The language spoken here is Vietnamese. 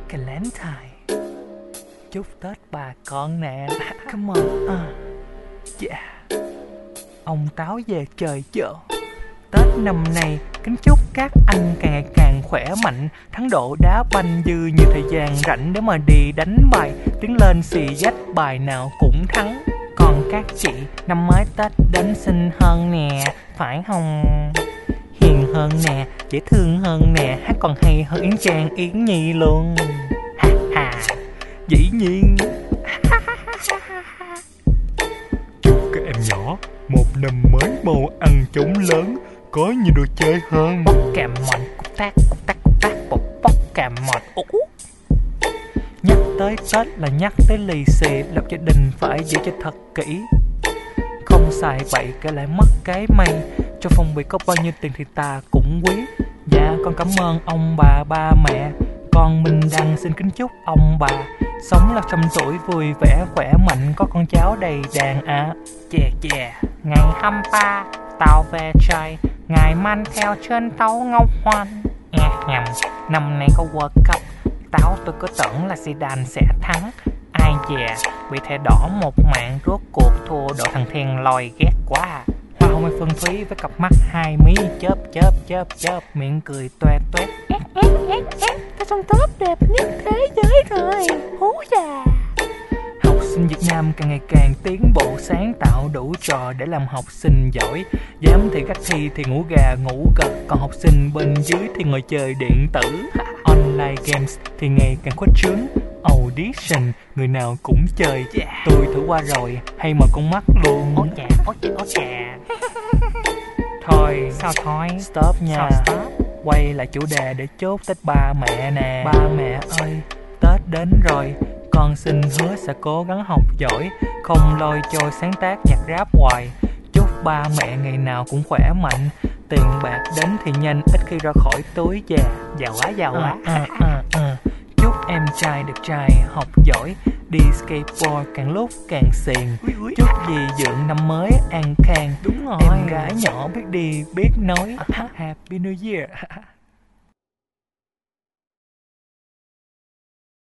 Valentine. Chúc Tết bà con nè. Come on. Yeah. Ông Táo về trời chợ. Tết năm nay kính chúc các anh càng ngày càng khỏe mạnh, thắng độ đá banh, dư nhiều thời gian rảnh để mà đi đánh bài, tiến lên xì dách bài nào cũng thắng. Còn các chị năm mới Tết đến xinh hơn nè, phải không? Hiền hơn nè, dễ thương hơn nè, hát còn hay hơn Yến Trang Yến Nhi luôn. Ha ha, dĩ nhiên. Chúc các em nhỏ một năm mới mau ăn chóng lớn, có nhiều đồ chơi hơn. Bóc kèm mòn, cúc tác, bóc kèm mòn. Nhắc tới Tết là nhắc tới lì xì, lập gia đình phải giữ cho thật kỹ. Không xài bậy kể lại mất cái may, cho phong bì có bao nhiêu tiền thì ta cũng quý. Dạ con cảm ơn ông bà ba mẹ, con Minh Đăng xin kính chúc ông bà sống là 100 tuổi vui vẻ khỏe mạnh, có con cháu đầy đàn ạ. Chè ngày 23 tao về chơi, ngày mang theo trên tàu ngọc hoan. Nhầm, năm nay có World Cup, táo tôi cứ tưởng là Zidane sẽ thắng. Ai dè, bị thẻ đỏ một mạng, rốt cuộc thua đội thằng Thiên lòi ghét quá. Hoa hồng Phương Thúy với cặp mắt hai mí chớp, miệng cười toe toét. Cái son tóc đẹp nhất thế giới rồi, hú già. Học sinh Việt Nam càng ngày càng tiến bộ, sáng tạo đủ trò để làm học sinh giỏi. Giám thị các thi thì ngủ gà ngủ gật, còn học sinh bên dưới thì ngồi chơi điện tử. Online games thì ngày càng khuếch trướng, audition người nào cũng chơi. Tôi thử qua rồi, hay mà con mắt luôn. Ố chà. Thôi, sao thôi? Stop nha. Stop? Quay lại chủ đề để chốt Tết ba mẹ nè. Ba mẹ ơi, Tết đến rồi, con xin hứa sẽ cố gắng học giỏi, không lôi trôi sáng tác nhạc rap hoài. Chúc ba mẹ ngày nào cũng khỏe mạnh, tiền bạc đến thì nhanh, ít khi ra khỏi túi già. Giàu quá. Chúc em trai được trai, học giỏi, đi skateboard càng lúc càng xiền. Chúc dì Dượng năm mới an khang. Đúng rồi. Em gái nhỏ biết đi biết nói. Happy New Year.